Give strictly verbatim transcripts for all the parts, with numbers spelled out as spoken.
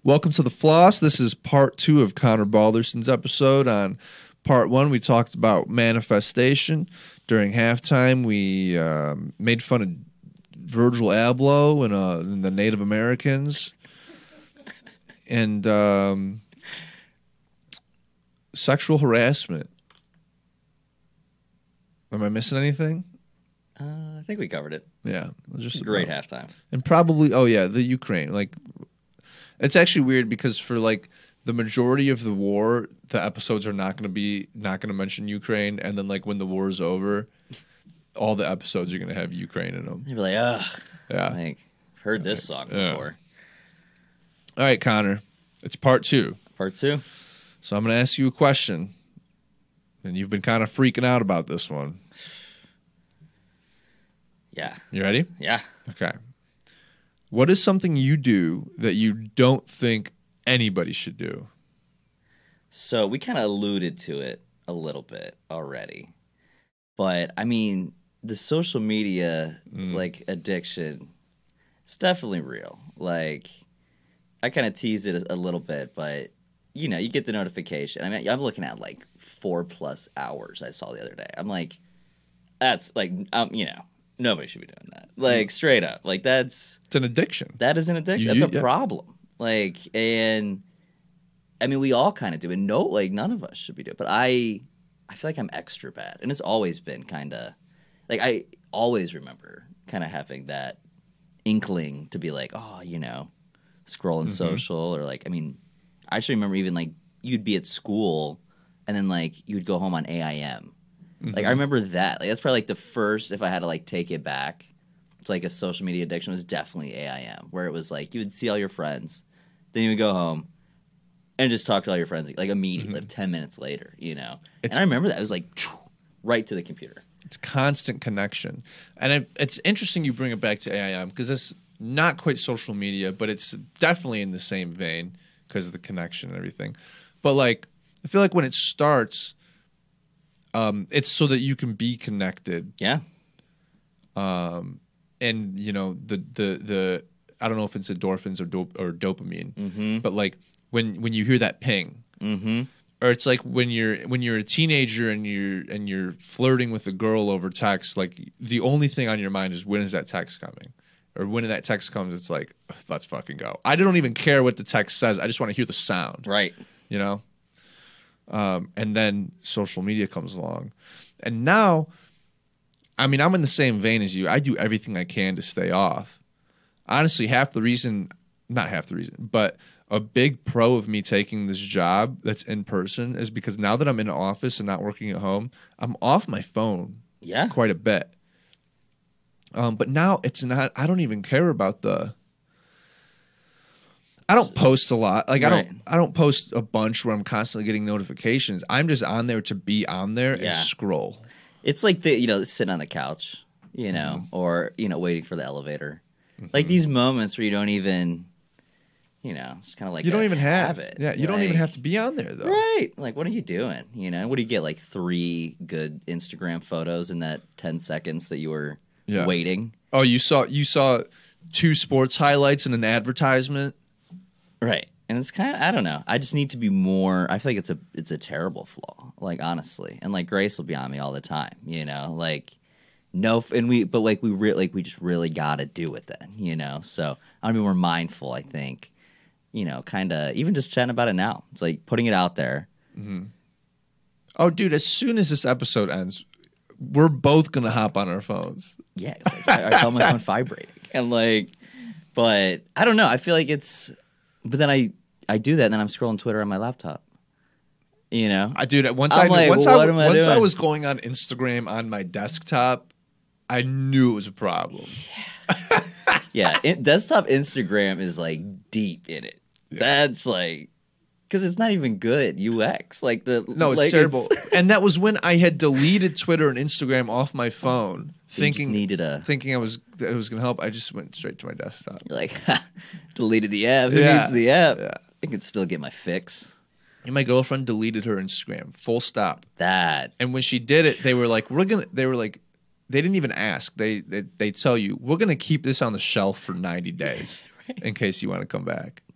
Welcome to The Floss. This is part two of Connor Balderson's episode. On part one, we talked about manifestation. During halftime, we um, made fun of Virgil Abloh and, uh, and the Native Americans. And um, sexual harassment. Am I missing anything? Uh, I think we covered it. Yeah. Just Great about. halftime. And probably, oh yeah, the Ukraine. Like, it's actually weird because for like the majority of the war, the episodes are not going to be, not going to mention Ukraine. And then like when the war is over, all the episodes are going to have Ukraine in them. You'd be like, ugh. Yeah. Like, I've heard this song Yeah. before. All right, Connor. It's part two. Part two? So I'm going to ask you a question. And you've been kind of freaking out about this one. Yeah. You ready? Yeah. Okay. What is something you do that you don't think anybody should do? So we kind of alluded to it a little bit already. But, I mean, the social media, Mm. like, addiction, it's definitely real. Like, I kind of teased it a, a little bit, but, you know, you get the notification. I mean, I'm looking at, like, four-plus hours I saw the other day. I'm like, that's, like, um, you know, nobody should be doing that. Like, straight up. Like, that's... It's an addiction. That is an addiction. You- That's a yeah. problem. Like, and I mean, we all kind of do, and no, like none of us should be doing. But I, I feel like I'm extra bad, and it's always been kind of, like I always remember kind of having that inkling to be like, oh, you know, scrolling Mm-hmm. social, or like, I mean, I actually remember even like you'd be at school, and then like you'd go home on A I M. Mm-hmm. Like I remember that. Like that's probably like the first, if I had to like take it back. It's like a social media addiction was definitely A I M, where it was like you would see all your friends, then you would go home and just talk to all your friends like immediately, like ten minutes later, you know. It's- and I remember that it was like right to the computer. It's constant connection. And it, it's interesting you bring it back to A I M because it's not quite social media, but it's definitely in the same vein because of the connection and everything. But like, I feel like when it starts, um, it's so that you can be connected. Yeah, And you know the the the I don't know if it's endorphins or dop- or dopamine, Mm-hmm. but like when when you hear that ping, mm-hmm. or it's like when you're when you're a teenager and you're and you're flirting with a girl over text, like the only thing on your mind is when is that text coming, or when that text comes, it's like let's fucking go. I don't even care what the text says. I just want to hear the sound, Right. you know. Um, and then social media comes along, and now. I mean, I'm in the same vein as you. I do everything I can to stay off. Honestly, half the reason, not half the reason, but a big pro of me taking this job that's in person is because now that I'm in an office and not working at home, I'm off my phone Yeah. quite a bit. Um, but now it's not, I don't even care about the, I don't post a lot. Like I Right. don't, I don't post a bunch where I'm constantly getting notifications. I'm just on there to be on there Yeah. and scroll. It's like the you know sitting on the couch, you know, Mm-hmm. or you know waiting for the elevator. Like these moments where you don't even, you know, it's kind of like You don't a even have habit. Yeah, you don't even Like, have to be on there though. Right. Like, what are you doing? You know, what do you get? Like three good Instagram photos in that ten seconds that you were Yeah. waiting. Oh, you saw you saw two sports highlights and an advertisement. Right. And it's kind of, I don't know. I just need to be more, I feel like it's a, it's a terrible flaw, like, honestly. And, like, Grace will be on me all the time, you know? Like, no, and we, but, like, we really, like, we just really got to do it then, you know? So I want to be more mindful, I think, you know, kind of, even just chatting about it now. It's like putting it out there. Oh, dude! As soon as this episode ends, we're both gonna hop on our phones. Yeah, it's like, I, I felt my phone vibrating, and like, but I don't know. I feel like it's, but then I I do that, and then I'm scrolling Twitter on my laptop. You know, I dude. Once I'm I like, once what I am I once I doing? was going on Instagram on my desktop, I knew it was a problem. yeah. In, desktop Instagram is like deep in it. That's like, because it's not even good U X. Like the No, it's like, terrible. and that was when I had deleted Twitter and Instagram off my phone, You just thinking needed a. thinking I was that it was gonna help. I just went straight to my desktop. You're like, deleted the app. Who Yeah. needs the app? Yeah. I can still get my fix. And my girlfriend deleted her Instagram, full stop. That. And when she did it, they were like, "We're gonna." They were like, they didn't even ask. They they, they tell you, "We're gonna keep this on the shelf for ninety days in case you want to come back."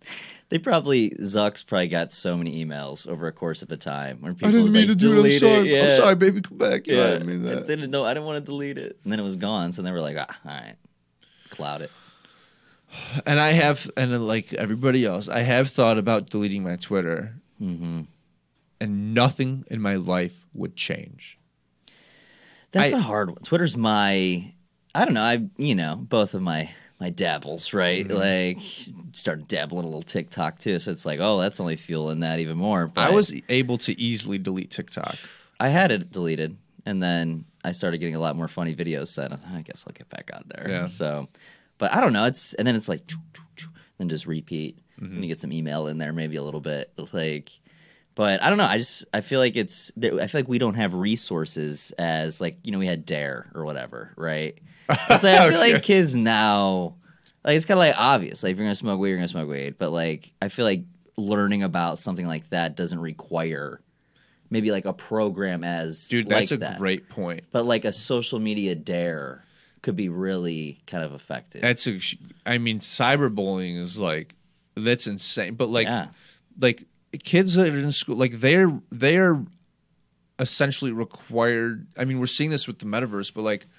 They probably Zuck's probably got so many emails over a course of a time when people I didn't would, mean like, to do it. I'm delete sorry. Yeah. I'm sorry, baby. Come back. Yeah, Yeah, I didn't mean I that. didn't know. I didn't want to delete it, and then it was gone. So they were like, ah, all right, cloud it. And I have, and then, like everybody else, I have thought about deleting my Twitter, Mm-hmm. and nothing in my life would change. That's I- a hard one. Twitter's my, I don't know. I you know both of my my dabbles, right? Mm-hmm. Like started dabbling a little TikTok too. So it's like, oh, that's only fueling that even more. But I was able to easily delete TikTok. I had it deleted, and then I started getting a lot more funny videos sent. I guess I'll get back on there. Yeah. So, but I don't know. It's and then it's like, choo, choo, choo, then just repeat, Mm-hmm. and you get some email in there, maybe a little bit, like. But I don't know. I just I feel like it's I feel like we don't have resources as like you know we had Dare or whatever, right? It's like, I feel like kids now, like it's kind of like obvious. Like if you're gonna smoke weed, you're gonna smoke weed. But like I feel like learning about something like that doesn't require maybe like a program as Dude, that's like a that. great point. But like a social media dare could be really kind of effective. That's a, I mean, cyberbullying is like, that's insane. But like, Yeah. like kids that are in school, like they're they're essentially required. I mean, we're seeing this with the metaverse, but like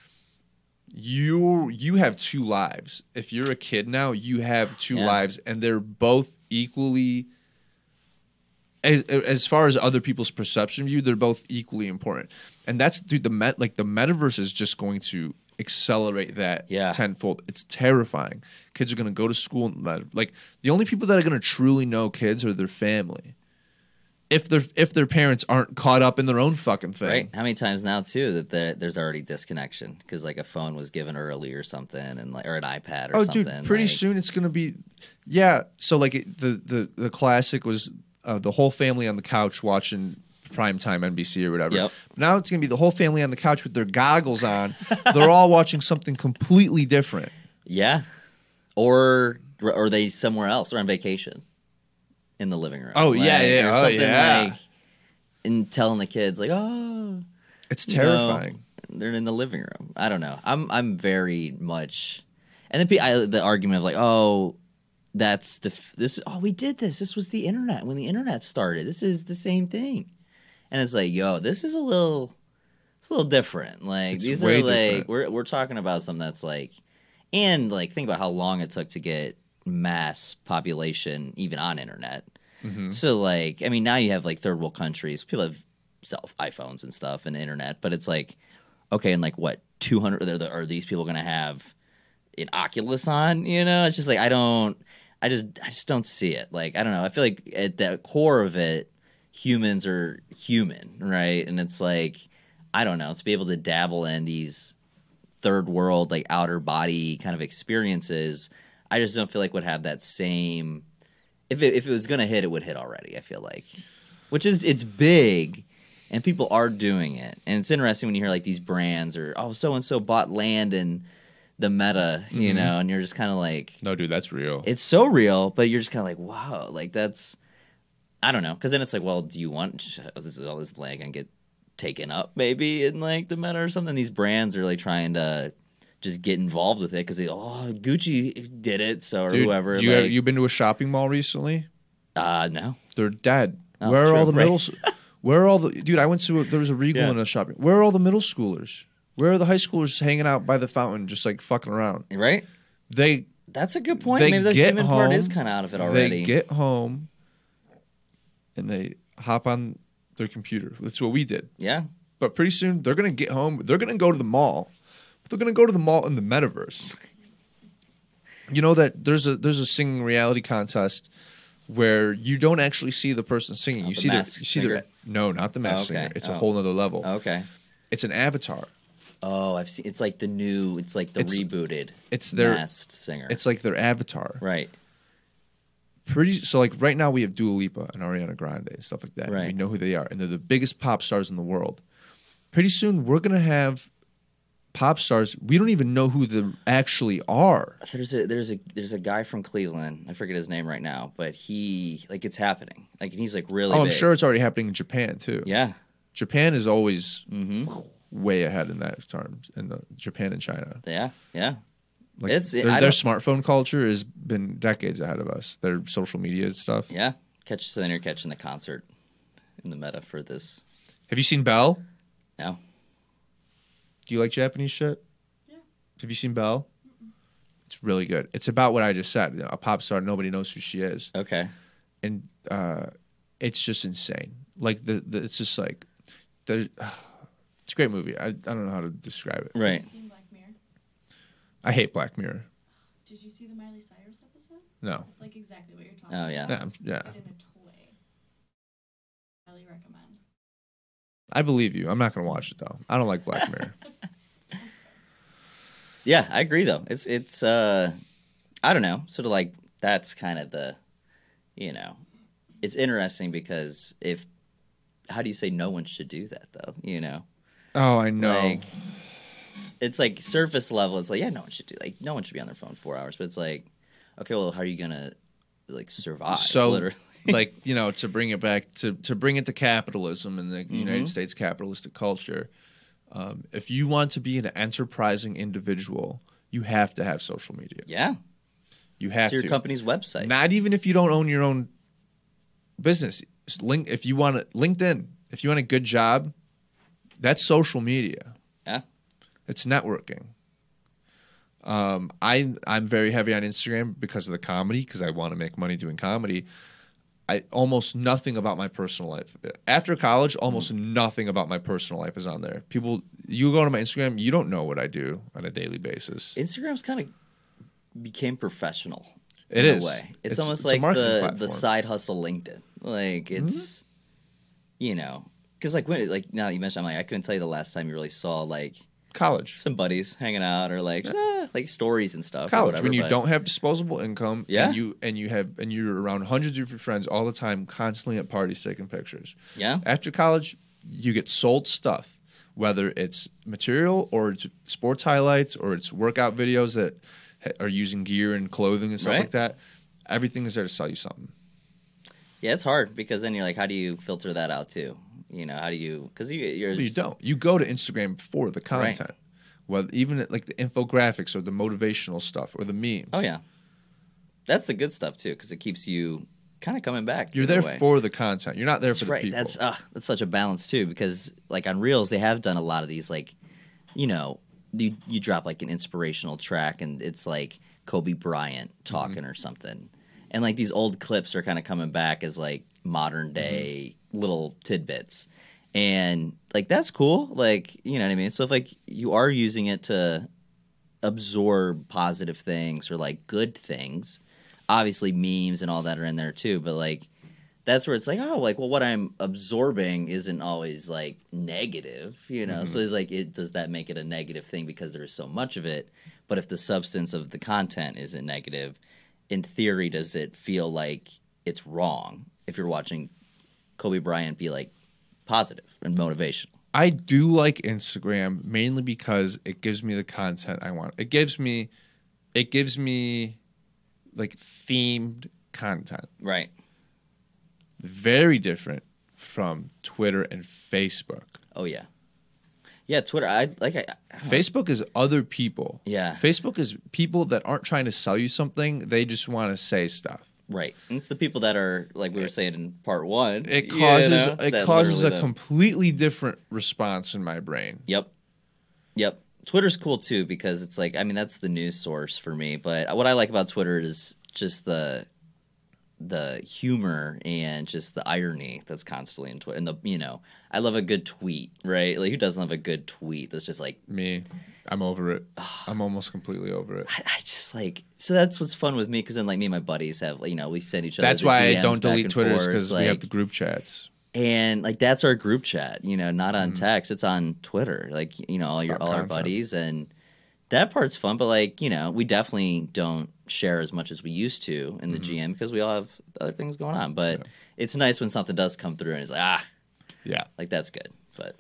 you you have two lives. If you're a kid now, you have two Yeah. lives, and they're both equally. As, as far as other people's perception of you, they're both equally important, and that's dude. The met like the metaverse is just going to accelerate that Yeah. tenfold. It's terrifying. Kids are going to go to school in the meta- like the only people that are going to truly know kids are their family. If their if their parents aren't caught up in their own fucking thing, Right? How many times now too that there, there's already disconnection because like a phone was given early or something, and like or an iPad or Oh, something. dude, pretty like, soon it's going to be, yeah. So like it, the the the classic was uh, the whole family on the couch watching primetime N B C or whatever. Yep. Now it's going to be the whole family on the couch with their goggles on. They're all watching something completely different. Yeah, or or they somewhere else or on vacation in the living room. Oh, yeah, Like, yeah, or oh, something yeah. Like, and telling the kids like, oh, It's you know, terrifying. they're in the living room. I don't know. I'm I'm very much, and then pe- I, the argument of like, oh, that's the f- this. Oh, we did this. This was the internet when the internet started. This is the same thing, and it's like, yo, this is a little, it's a little different. Like It's these way are like different. we're we're talking about something that's like, and like think about how long it took to get mass population even on internet. Mm-hmm. So like, I mean, now you have like third world countries. People have self iPhones and stuff and internet, but it's like, okay, and like what two hundred are, are these people going to have an Oculus on? You know, it's just like I don't, I just, I just don't see it. Like I don't know. I feel like at the core of it, humans are human, right? And it's like, I don't know, to be able to dabble in these third world like outer body kind of experiences, I just don't feel like would have that same. If it, if it was going to hit, it would hit already, I feel like. Which is, it's big, and people are doing it. And it's interesting when you hear, like, these brands or, oh, so-and-so bought land in the meta, you Mm-hmm. know, and you're just kind of like, No, dude, that's real. it's so real, but you're just kind of like, wow, like, that's, I don't know. Because then it's like, well, do you want, oh, this is all this land going to get taken up, maybe, in, like, the meta or something? These brands are, like, trying to just get involved with it because they, oh, Gucci did it, so, or Dude, whoever. You like, have, you been to a shopping mall recently? uh, no. They're dead. Oh, where are true, all the right. middle? s- Where are all the dude? I went to a, there was a Regal Yeah. in a shopping. Where are all the middle schoolers? Where are the high schoolers hanging out by the fountain, just like fucking around? Right? They That's a good point. they Maybe the get human home, part is kind of out of it already. They get home and they hop on their computer. That's what we did. yeah. But pretty soon they're gonna get home. They're gonna go to the mall. But they're gonna go to the mall in the metaverse. You know that there's a there's a singing reality contest where you don't actually see the person singing. Not you the see their, you Masked see their Singer? no, not the mask Oh, okay. singer. It's a Oh. whole nother level. Okay. It's an avatar. Oh, I've seen. It's like the new. It's like the It's- rebooted. it's their- Masked Singer. It's like their avatar. right. Pretty so like right now we have Dua Lipa and Ariana Grande and stuff like that. Right. We know who they are, and they're the biggest pop stars in the world. Pretty soon we're gonna have pop stars. We don't even know who they actually are. There's a there's a there's a guy from Cleveland. I forget his name right now, but he like it's happening. Like and he's like really. Oh, I'm big. sure it's already happening in Japan too. Yeah. Japan is always Mm-hmm. way ahead in that terms in the Japan and China. Yeah. Yeah. Like It's- their, I their don't- smartphone culture has been decades ahead of us. Their social media stuff. Yeah, catch so then you're catching the concert in the meta for this. Have you seen Belle? No, Do you like Japanese shit? Yeah. Have you seen Belle? It's really good. It's about what I just said. You know, a pop star, nobody knows who she is, okay, and uh, it's just insane. Like the, the it's just like the. It's a great movie. I, I don't know how to describe it. right. Have you seen Black Mirror? I hate Black Mirror. Did you see the Miley Cyrus episode? No. It's like exactly what you're talking Oh about. yeah. Yeah, I'm- yeah. But in a toy. Highly recommend. I believe you. I'm not gonna watch it though. I don't like Black Mirror. That's fair. Yeah, I agree though. It's it's uh I don't know, sort of like that's kind of the you know, it's interesting because if how do you say no one should do that though, you know? Oh, I know. Like it's like surface level, it's like yeah, no one should do like no one should be on their phone four hours, but it's like okay, well, how are you going to like survive so literally? like you know to bring it back to to bring it to capitalism and the Mm-hmm. United States capitalistic culture, um, if you want to be an enterprising individual, you have to have social media. Yeah. You have It's your to. company's website. Not even if you don't own your own business. Link if you want it, LinkedIn. If you want a good job, that's social media. Yeah. It's networking. Um, I I'm very heavy on Instagram because of the comedy, because I want to make money doing comedy. I almost nothing about my personal life. After college, almost nothing about my personal life is on there. People, you go to my Instagram, you don't know what I do on a daily basis. Instagram's kind of became professional. It in is. a way. It's, It's- almost it's a like marketing the platform. the side hustle LinkedIn. Like it's, you know, because like when like now that you mentioned, I'm like I couldn't tell you the last time you really saw like College, some buddies hanging out or like ah, like stories and stuff. or college, whatever, when you but- don't have disposable income, Yeah. and you and you have and you're around hundreds of your friends all the time, constantly at parties taking pictures. Yeah. After college, you get sold stuff, whether it's material or it's sports highlights or it's workout videos that ha- are using gear and clothing and stuff Right. like that. Everything is there to sell you something. Yeah, it's hard because then you're like, how do you filter that out too? You know, how do you? Because you you're But you don't. You go to Instagram for the content, whether even like the infographics or the motivational stuff or the memes. Oh yeah, that's the good stuff too because it keeps you kind of coming back. You're in a there way. for the content. You're not there That's for the right. people. That's uh, that's such a balance too because like on Reels they have done a lot of these like, you know, you you drop like an inspirational track and it's like Kobe Bryant talking Mm-hmm. or something, and like these old clips are kind of coming back as like modern day Mm-hmm. little tidbits, and like that's cool. Like you know what I mean. So if like you are using it to absorb positive things or like good things, obviously memes and all that are in there too, but like that's where it's like, oh, like, well, what I'm absorbing isn't always like negative, you know? So it's like, it does that make it a negative thing because there's so much of it? But if the substance of the content isn't negative, in theory, does it feel like it's wrong if you're watching Kobe Bryant be like positive and motivational? I do like Instagram mainly because it gives me the content I want. It gives me, it gives me, like themed content. Right. Very different from Twitter and Facebook. Oh yeah. Yeah, Twitter. I like. I, I don't know. Facebook is other people. Yeah. Facebook is people that aren't trying to sell you something. They just want to say stuff. Right. And it's the people that are like we were saying in part one. It you causes know, it's it that causes a literally the- completely different response in my brain. Yep. Yep. Twitter's cool too because it's like I mean that's the news source for me. But what I like about Twitter is just the the humor and just the irony that's constantly in Twitter. And the you know, I love a good tweet, right? Like who doesn't love a good tweet that's just like Me, I'm over it. I'm almost completely over it. I, I just like so that's what's fun with me because then like me and my buddies have you know we send each other. That's the why I D Ms don't back delete and Twitter forth, because we have like- the group chats. And like that's our group chat, you know, not Mm-hmm. on text. It's on Twitter. Like you know, all your about all our content. buddies, and that part's fun. But like you know, we definitely don't share as much as we used to in the Mm-hmm. G M because we all have other things going on. But it's nice when something does come through and it's like ah, Yeah. like that's good. But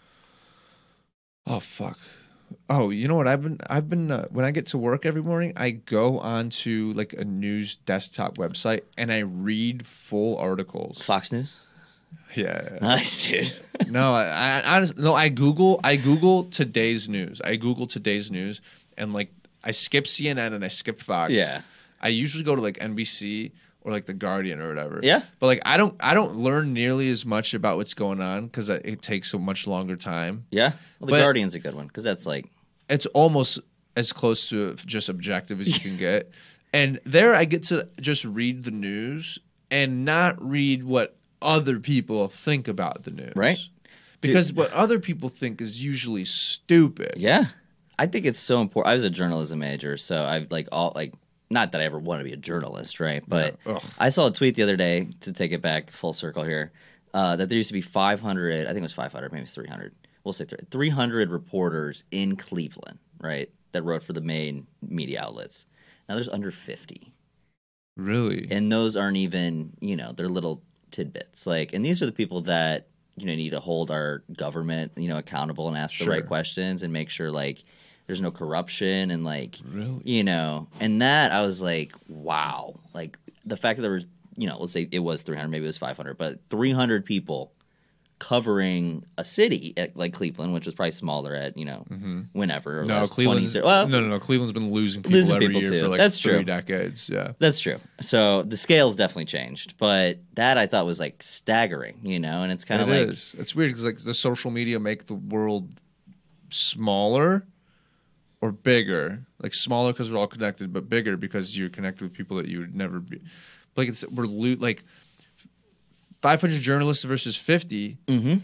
Oh fuck. Oh, you know what? I've been I've been uh, when I get to work every morning, I go onto like a news desktop website and I read full articles. Fox News, Yeah. nice dude. No, I, I honestly no. I Google I Google today's news. I Google today's news and like I skip C N N and I skip Fox. Yeah. I usually go to like N B C or like the Guardian or whatever. Yeah. But like I don't I don't learn nearly as much about what's going on because it takes so much longer time. Yeah. Well, the But- Guardian's a good one because that's like It's almost as close to just objective as you can get. And there I get to just read the news and not read what other people think about the news. Right. Because what other people think is usually stupid. yeah. I think it's so important. I was a journalism major, so I've like all like not that I ever want to be a journalist, right? But Yeah. Ugh. I saw a tweet the other day to take it back full circle here uh, that there used to be five hundred. I think it was five hundred, maybe it was three hundred. We'll say three, three hundred reporters in Cleveland, right, that wrote for the main media outlets. Now there's under fifty. Really? And those aren't even, you know, they're little tidbits. Like, and these are the people that, you know, need to hold our government, you know, accountable and ask Sure. the right questions and make sure, like, there's no corruption and, like, Really? you know, and that I was like, wow. Like, the fact that there was, you know, let's say it was three hundred, maybe it was five hundred, but three hundred people covering a city at, like Cleveland, which was probably smaller at, you know, whenever. Or No, last Cleveland's twenty, well, no, no, no. Cleveland's been losing people Losing every people year too. for like That's three true. decades. Yeah. That's true. So the scale's definitely changed, but that I thought was like staggering, you know, and it's kind It of like, is. It's weird because like the social media make the world smaller or bigger. Like smaller because we're all connected, but bigger because you're connected with people that you would never be. Like it's we're lo- like five hundred journalists versus fifty. mm-hmm.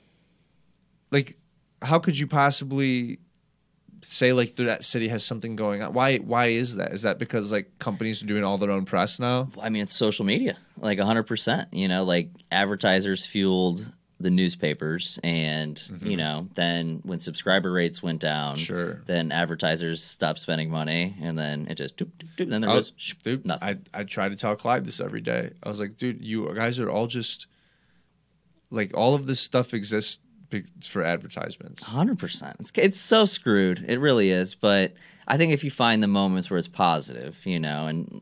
Like, how could you possibly say like that city has something going on? Why? Why is that? Is that because like companies are doing all their own press now? I mean, it's social media, like one hundred percent. You know, like advertisers fueled the newspapers, and, you know, then when subscriber rates went down, Sure. then advertisers stopped spending money, and then it just, doop, doop, doop, and then there I was, was, dude, nothing. I I try to tell Clyde this every day. I was like, dude, you guys are all just like all of this stuff exists be- for advertisements. one hundred percent. It's, it's so screwed. It really is. But I think if you find the moments where it's positive, you know, and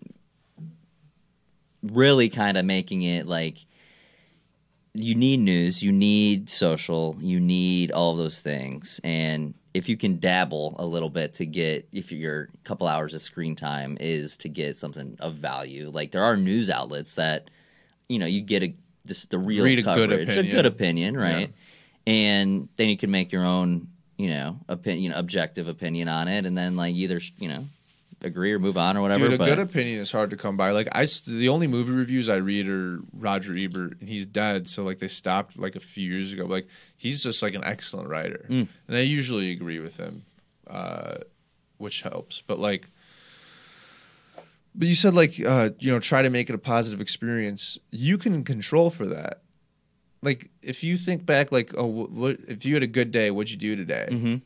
really kind of making it like you need news, you need social, you need all of those things. And if you can dabble a little bit to get, if your couple hours of screen time is to get something of value, like there are news outlets that, you know, you get a this, the real Read a good coverage, opinion. a good opinion, right? And then you can make your own, you know, opinion, you know, objective opinion on it, and then like either, you know, agree or move on or whatever. Dude, a but good opinion is hard to come by. Like I, st- the only movie reviews I read are Roger Ebert, and he's dead. So like they stopped like a few years ago. But, like he's just like an excellent writer, Mm. and I usually agree with him, uh, which helps. But like, but you said like uh, you know try to make it a positive experience. You can control for that. Like if you think back, like oh, what if you had a good day? What'd you do today? Mhm.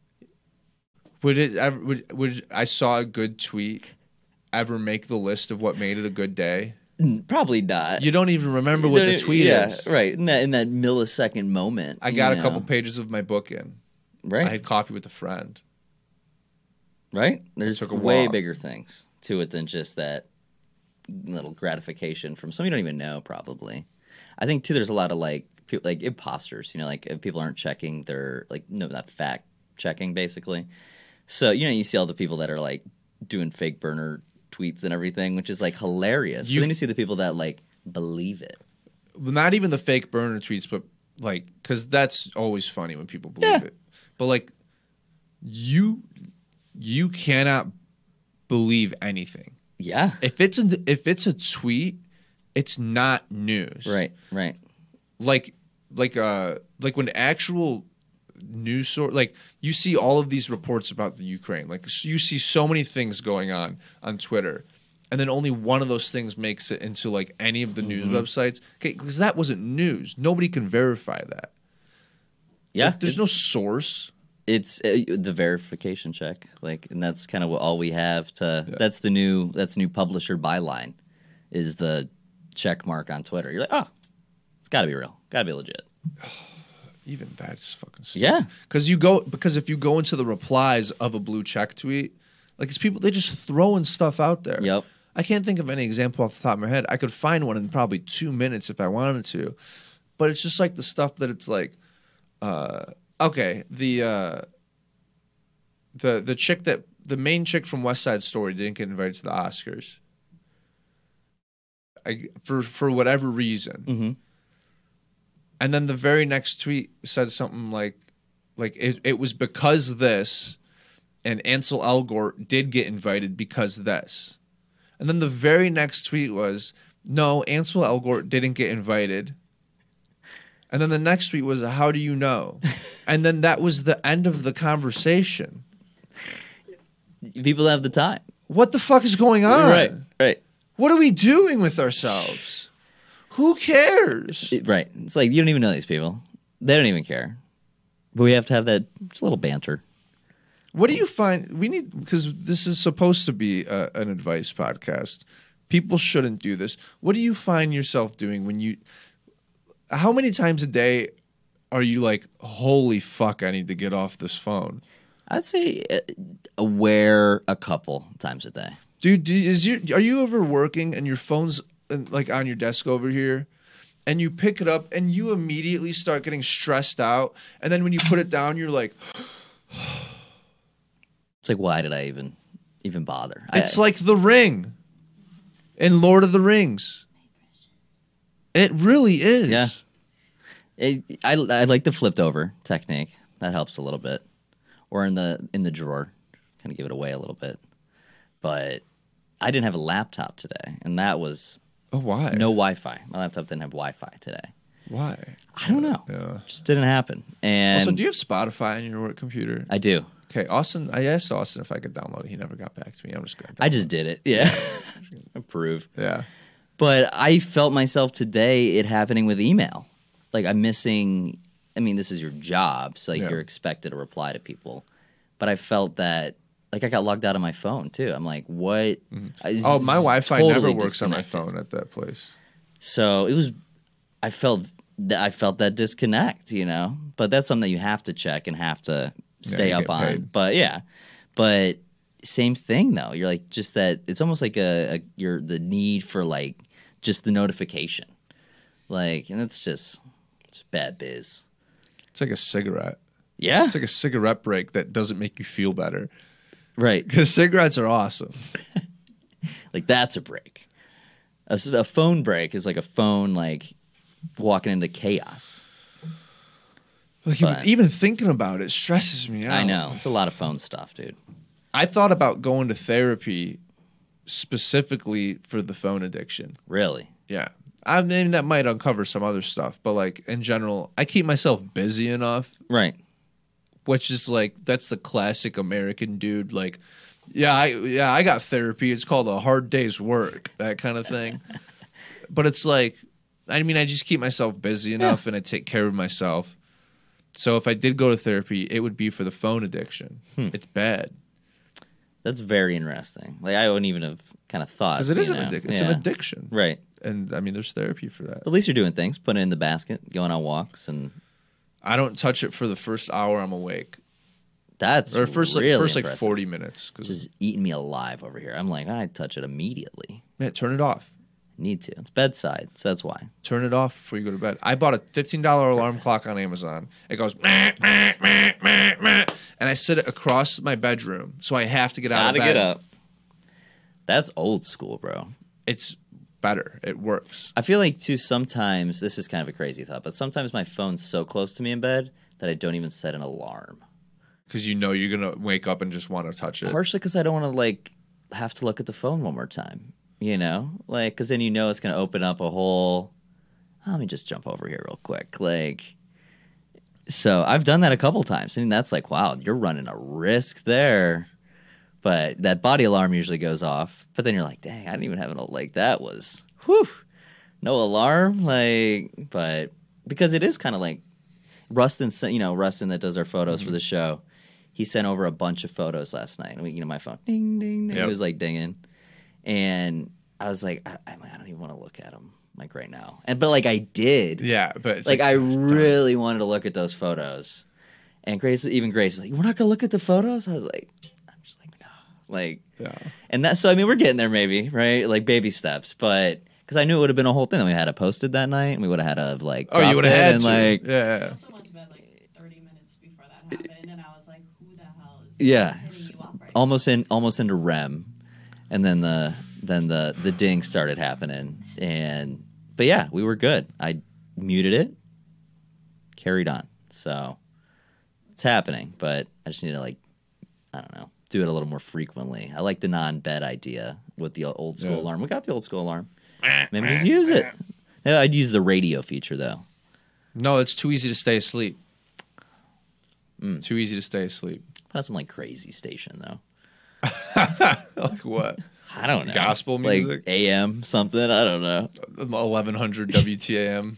Would it ever? Would, would I saw a good tweet ever make the list of what made it a good day? Mm, probably not. You don't even remember what the don't- tweet yeah, is. right. In that in that millisecond moment, I you got a know. couple pages of my book in. Right, I had coffee with a friend. right. There's took a way walk. bigger things to it than just that little gratification from somebody you don't even know. Probably, I think too. There's a lot of like people, like imposters. You know, like if people aren't checking their like no, not fact checking basically. So you know, you see all the people that are like doing fake burner tweets and everything, which is like hilarious. You- but then you see the people that like believe it. Well, not even the fake burner tweets, but like, because that's always funny when people believe Yeah. it. But like, you you cannot believe anything. Yeah. If it's a, if it's a tweet, it's not news. Right. Right. Like like uh like when actual news source, like you see all of these reports about the Ukraine, like you see so many things going on on Twitter, and then only one of those things makes it into like any of the news Mm-hmm. websites. Okay, because that wasn't news. Nobody can verify that. Yeah. Like, there's no it's- source. It's uh, the verification check, like, and that's kind of what all we have to. That's the new. That's the new publisher byline, is the check mark on Twitter. You're like, oh, it's got to be real, got to be legit. Even that's fucking stupid. Yeah. Because you go because if you go into the replies of a blue check tweet, like it's people they just throwing stuff out there. Yep. I can't think of any example off the top of my head. I could find one in probably two minutes if I wanted to, but it's just like the stuff that it's like, uh, okay, the uh, the the chick that the main chick from West Side Story didn't get invited to the Oscars. I, for for whatever reason. Mm-hmm. And then the very next tweet said something like, like it, it was because this, and Ansel Elgort did get invited because this. And then the very next tweet was, no, Ansel Elgort didn't get invited. And then the next tweet was, how do you know? And then that was the end of the conversation. People have the time. What the fuck is going on? Right, right. What are we doing with ourselves? Who cares? It- right. It's like you don't even know these people. They don't even care. But we have to have that just a little banter. What do you find? We need, because this is supposed to be a, an advice podcast. People shouldn't do this. What do you find yourself doing when you, how many times a day are you like, holy fuck, I need to get off this phone? I'd say uh, aware a couple times a day. Dude, do, is your, are you ever working and your phone's uh, like on your desk over here and you pick it up and you immediately start getting stressed out, and then when you put it down, you're like, It's like, why did I even even bother? it's I, like The Ring in Lord of the Rings. It really is. Yeah. It, I I like the flipped over technique. That helps a little bit. Or in the in the drawer, kind of give it away a little bit. But I didn't have a laptop today, and that was Oh, why? no Wi-Fi. My laptop didn't have Wi-Fi today. Why? I don't know. Yeah. Just didn't happen. And Also, do you have Spotify on your work computer? I do. Okay, Austin. I asked Austin if I could download it. He never got back to me. I'm just gonna. I just did it. Yeah. Approve. Yeah. But I felt myself today it happening with email. Like I'm missing. I mean, this is your job, so like Yeah. you're expected to reply to people. But I felt that like I got logged out of my phone too. I'm like, what? I- Oh, my it's Wi-Fi totally never works on my disconnected. phone at that place. So it was. I felt. That I felt that disconnect, you know. But that's something that you have to check and have to stay you up get on. paid. But yeah, but same thing though. You're like just that. It's almost like a, a you're the need for like just the notification, like, and it's just it's bad biz. It's like a cigarette. Yeah, It's like a cigarette break that doesn't make you feel better. right. Because cigarettes are awesome. Like that's a break. A, s- a phone break is like a phone like walking into chaos. Like But- even thinking about it stresses me out. I know it's a lot of phone stuff, dude. I thought about going to therapy specifically for the phone addiction. Really. Yeah. I mean, that might uncover some other stuff, but like in general, I keep myself busy enough, Right. which is like that's the classic American dude. Like, yeah, I yeah, I got therapy. It's called a hard day's work, that kind of thing. But it's like, I mean, I just keep myself busy enough and I take care of myself. So if I did go to therapy, it would be for the phone addiction. Hmm. It's bad That's very interesting. Like I wouldn't even have kind of thought because it you is an know? addiction. It's Yeah. an addiction, Right. and I mean, there's therapy for that. At least you're doing things, putting it in the basket, going on walks, and I don't touch it for the first hour I'm awake, that's or first like really first like impressive. forty minutes. Because Just eating me alive over here. I'm like, I touch it immediately. man, turn it off. Need to. It's bedside, so that's why. Turn it off before you go to bed. I bought a fifteen dollar alarm clock on Amazon. It goes meh, meh, meh, meh, meh, and I sit it across my bedroom, so I have to get out Gotta of bed. get up. That's old school, bro. It's better. It works. I feel like too sometimes this is kind of a crazy thought, but sometimes my phone's so close to me in bed that I don't even set an alarm. Because you know you're gonna wake up and just want to touch it. Partially because I don't want to like have to look at the phone one more time. You know, like because then you know it's gonna open up a whole. Oh, let me just jump over here real quick, like. So I've done that a couple times, and that's like, wow, you're running a risk there. But that body alarm usually goes off. But then you're like, dang, I didn't even have an like that was whew, no alarm, like. But because it is kind of like Rustin, sent- you know, Rustin that does our photos for the show. He sent over a bunch of photos last night, and we, you know, my phone, ding, ding, ding. Yep. It was like dinging, and I was like, I, I I don't even want to look at them like right now, and but like I did, Yeah, but it's like, I God, really wanted to look at those photos, and Grace, even Grace, is like, we're not gonna look at the photos. I was like, I'm just like, no, like, yeah. and that. So I mean, we're getting there, maybe, right? Like baby steps, but because I knew it would have been a whole thing. Then we had it posted that night, and we would have had to like, Oh, you dropped would have it had and to. like, I yeah. also went to bed like thirty minutes before that happened, and I was like, who the hell is Yeah. hitting you up right almost in almost into R E M, and then the then the the ding started happening, and but yeah, we were good. I muted it, carried on. So it's happening, but I just need to like I don't know, do it a little more frequently. I like the non-bed idea with the old school Yeah. alarm. We got the old school alarm. Maybe just use it. Yeah, I'd use the radio feature though. No, it's too easy to stay asleep. Too easy to stay asleep. That's some like crazy station though. Like what? I don't know. Gospel like music? A M something. I don't know. eleven hundred W T A M.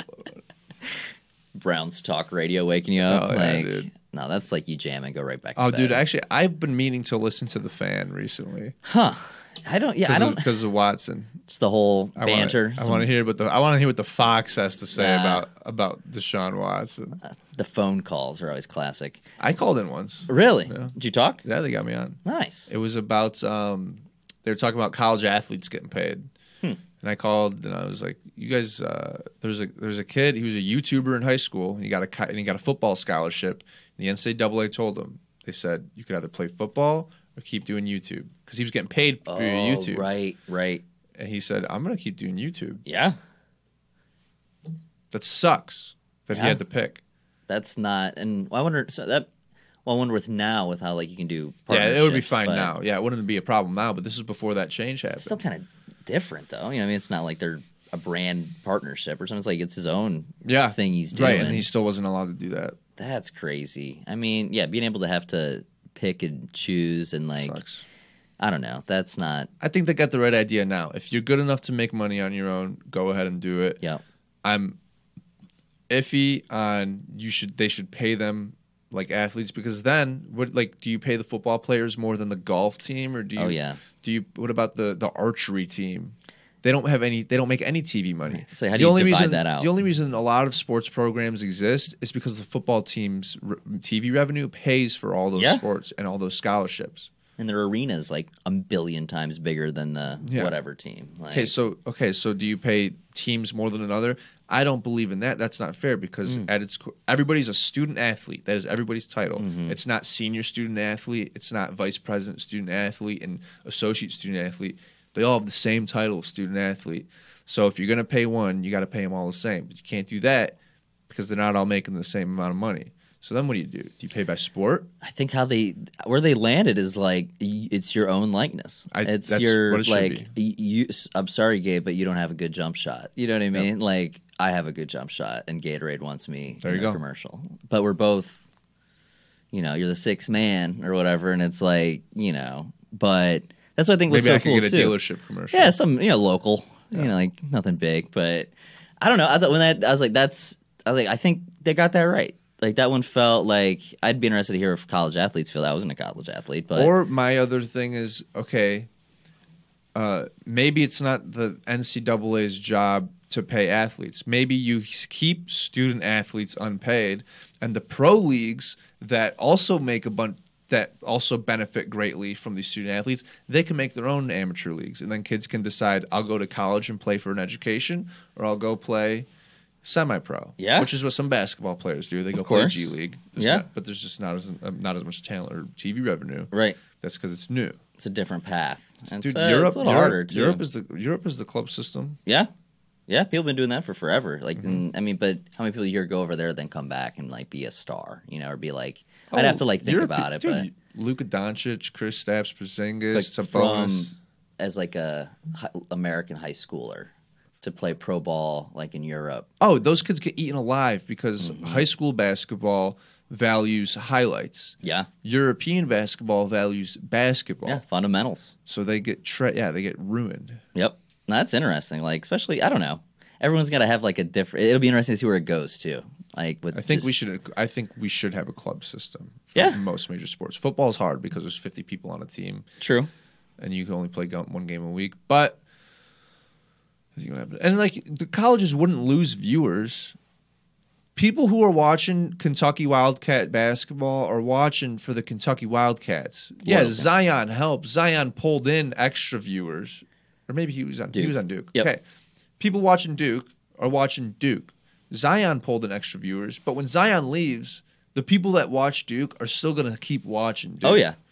Brown's talk radio waking you up. Oh, yeah, like dude. no, that's like you jam and go right back. To Oh, bed. dude, actually, I've been meaning to listen to The Fan recently. huh? I don't. Yeah, I don't. Because of Watson. Just the whole I banter. Wanna, I some- want to hear what the I want to hear what the Fox has to say Nah. about about Deshaun Watson. the phone calls are always classic. I called in once. Really? Yeah. Did you talk? Yeah, they got me on. Nice. It was about um, they were talking about college athletes getting paid, Hmm. and I called and I was like, "You guys, uh, there's a there's a kid. He was a YouTuber in high school, and he got a ki- and he got a football scholarship. And the N C double A told him they said you could either play football or keep doing YouTube because he was getting paid for Oh, YouTube. right, right. And he said, I'm gonna keep doing YouTube. Yeah, That sucks that Yeah. he had to pick. that's not. And I wonder. So that. Well, I wonder with now with how like you can do. Yeah, it would be partnerships, fine but now. Yeah, it wouldn't be a problem now. But this is before that change happened. It's still kind of different though. You know, what I mean, it's not like they're a brand partnership or something. It's like it's his own yeah, thing he's doing. right, and he still wasn't allowed to do that. That's crazy. I mean, yeah, being able to have to pick and choose and like Sucks. I don't know. That's not. I think they got the right idea now. If you're good enough to make money on your own, go ahead and do it. Yeah. I'm iffy on you should they should pay them like athletes because then what like do you pay the football players more than the golf team or do you Oh, yeah. do you what about the the archery team? They don't have any. They don't make any T V money. So how the do you only divide reason, that out? The only reason a lot of sports programs exist is because the football team's r- T V revenue pays for all those Yeah. sports and all those scholarships. And their arena's like a billion times bigger than the Yeah. whatever team. Like, Okay, so okay, so do you pay teams more than another? I don't believe in that. That's not fair because Mm. at its co- everybody's a student athlete. That is everybody's title. Mm-hmm. It's not senior student athlete. It's not vice president student athlete and associate student athlete. They all have the same title of student athlete. So if you're gonna pay one, you got to pay them all the same. But you can't do that because they're not all making the same amount of money. So then what do you do? Do you pay by sport? I think how they where they landed is like y- it's your own likeness. I- it's that's your what it should like y- you. I'm sorry, Gabe, but you don't have a good jump shot. You know what I mean? Like I have a good jump shot, and Gatorade wants me There in you a go. commercial. But we're both, you know, you're the sixth man or whatever, and it's like you know. But that's what I think was Maybe so I could cool get a too. dealership commercial. Yeah, some you know local, you know, like nothing big, but I don't know. I thought when that I was like, that's I was like, I think they got that right. Like that one felt like I'd be interested to hear if college athletes feel that. I wasn't a college athlete, but Or my other thing is okay. Uh, maybe it's not the N C double A's job to pay athletes. Maybe you s- keep student athletes unpaid, and the pro leagues that also make a bunch that also benefit greatly from these student athletes, they can make their own amateur leagues, and then kids can decide I'll go to college and play for an education, or I'll go play semi-pro. Yeah. which is what some basketball players do. They go Of play course. G League. There's Yeah. not- but there's just not as um, not as much talent or T V revenue. right, That's because it's new. it's a different path. And Dude, it's, uh, Europe, it's a little Europe, harder too. Europe is the Europe is the club system. yeah, yeah. People have been doing that for forever. Like, Mm-hmm. and- I mean, but how many people a year go over there then come back and like be a star, you know, or be like, I'd have to like think Oh, Europe- about it, dude, but Luka Doncic, Chris Stapps, Porzingis, like Sabonis. from as like a hi- American high schooler to play pro ball like in Europe. Oh, those kids get eaten alive because Mm-hmm. high school basketball values highlights. Yeah, European basketball values basketball. yeah, fundamentals. So they get tra- yeah, they get ruined. Yep. No, that's interesting. Like, especially, I don't know. Everyone's got to have like a different. It'll be interesting to see where it goes too. Like with. I think just- we should. I think we should have a club system for Yeah. most major sports. Football's hard because there's fifty people on a team, True. and you can only play gu- one game a week. But I think what happened- and like the colleges wouldn't lose viewers. People who are watching Kentucky Wildcat basketball are watching for the Kentucky Wildcats. Yeah, Loyalty. Zion helped. Zion pulled in extra viewers, or maybe he was on. He Duke. was on Duke. Yep. Okay, people watching Duke are watching Duke. Zion pulled in extra viewers, but when Zion leaves, the people that watch Duke are still going to keep watching Duke. Oh yeah.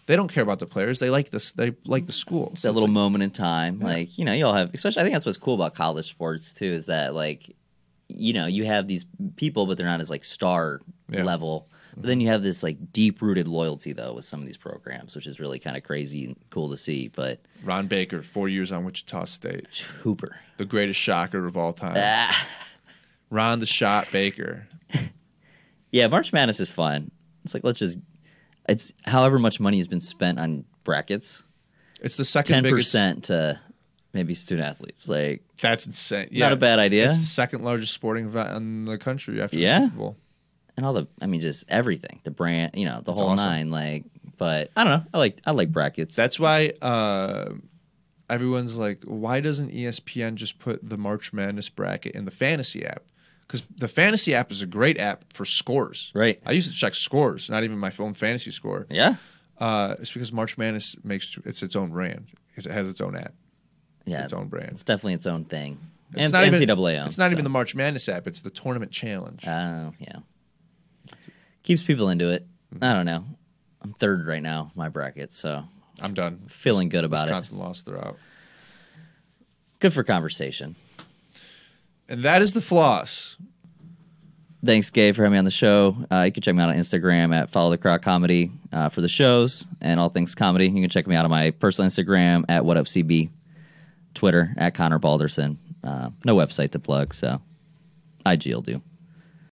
They don't care about the players. They like this. They like the school. It's that little moment in time. Like, you know, you all have, especially, I think that's what's cool about college sports, too, is that, like, you know, you have these people, but they're not as, like, star Yeah. level. But then you have this, like, deep-rooted loyalty, though, with some of these programs, which is really kind of crazy and cool to see. But Ron Baker, four years on Wichita State, Hooper. the greatest shocker of all time. Ah. Ron the Shot Baker. Yeah, March Madness is fun. It's like, let's just, it's however much money has been spent on brackets, It's the second ten biggest. percent to maybe student athletes. Like, That's insane. Yeah, not a bad idea. It's the second largest sporting event in the country after Yeah. the Super Bowl. And all the, I mean, just everything, the brand, you know, the That's whole awesome. nine. Like, but I don't know. I like, I like brackets. That's why uh, everyone's like, why doesn't E S P N just put the March Madness bracket in the fantasy app? Because the fantasy app is a great app for scores. Right. I used to check scores, not even my phone fantasy score. yeah. Uh, it's because March Madness makes it's its own brand. It has its own app. Yeah. Its own brand. It's definitely its own thing. It's and not N C even, double A owned, It's not so. even the March Madness app. It's the tournament challenge. Oh, yeah. Keeps people into it. I don't know. I'm third right now, my bracket, so I'm done. feeling good about Wisconsin lost. They're out. it. Good for conversation. And that is the floss. Thanks, Gabe, for having me on the show. Uh, you can check me out on Instagram at Follow the Crowd Comedy uh, for the shows and all things comedy. You can check me out on my personal Instagram at WhatUpCB, Twitter at Connor Balderson. Uh, no website to plug, so I G will do.